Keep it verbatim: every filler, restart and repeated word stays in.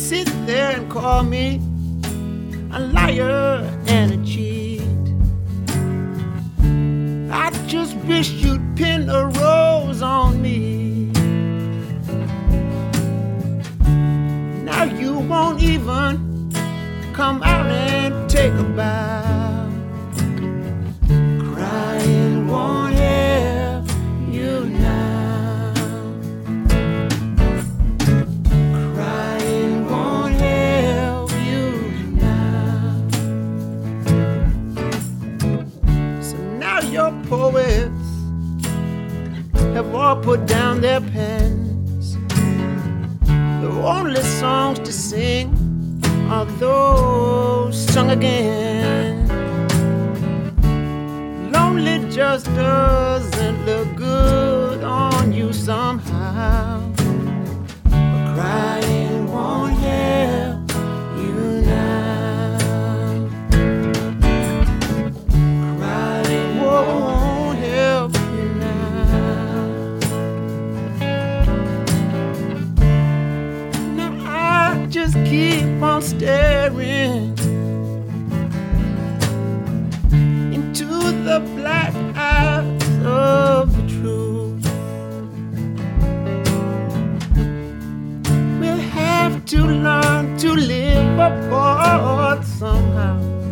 sit there and call me a liar and a cheat. I just wish you'd pin a rose on me. Now you won't even come out and take a bow. Crying won't help you now. Crying won't help you now. So now your poets have all put down their pens. The only songs to sing are those sung again. Lonely just doesn't look good on you somehow. But crying won't help you now. Crying won't help you now. Now I just keep on staring into the black eyes of the truth. We'll have to learn to live apart somehow.